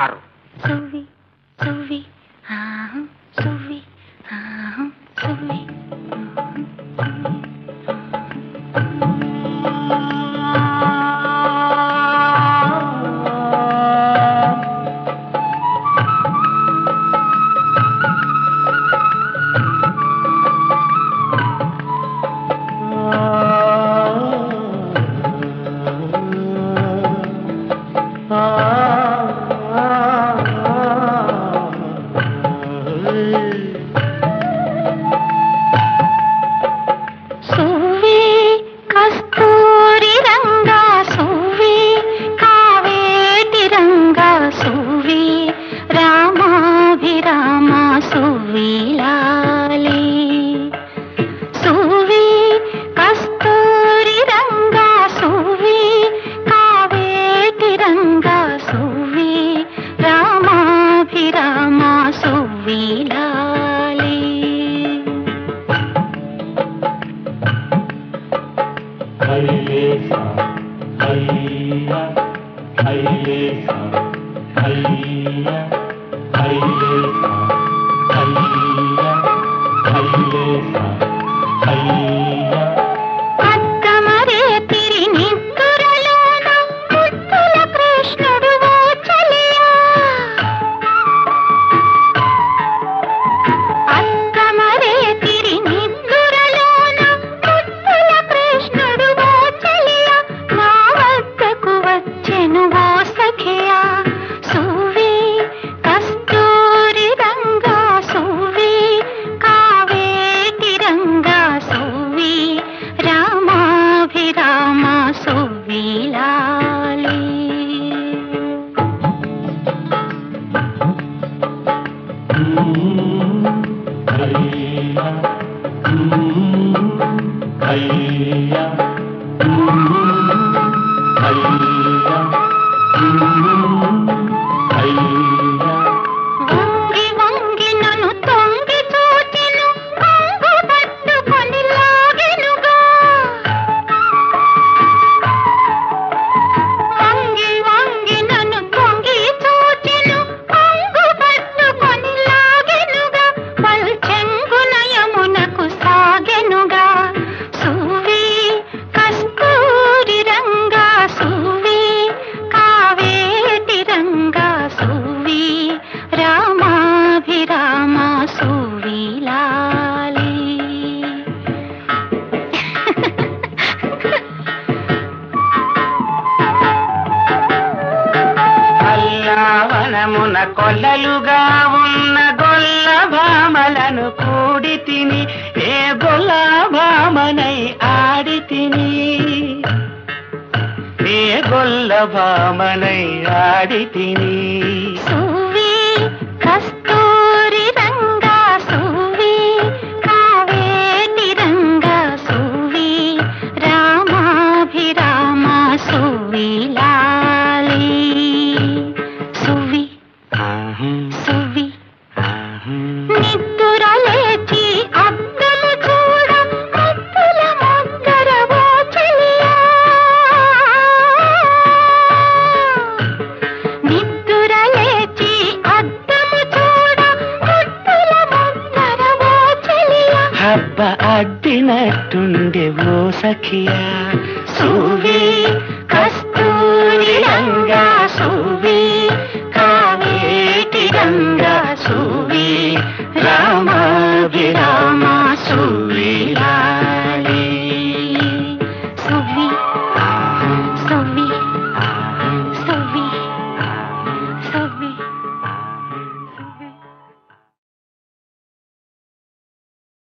సువి సువి సువి సువి కొల్లలుగా ఉన్న గొల్ల భామలను కూడి తిని ఏ గొల్ల భామనై ఆడి తిని ఏ గొల్ల భామనై ఆడి తిని కస్తూరి రంగా సువి కావేటి రంగా సువి రామాభిరామ సువి లాలి సువి సువి నిద్దుర లేచి అద్దము చూడ ముద్దుల ముద్దరవో చెలియా నిద్దుర లేచి అద్దము చూడ ముద్దుల ముద్దరవో చెలియా హబ్బ అడ్డినట్టుండే ఓ సఖియా సువే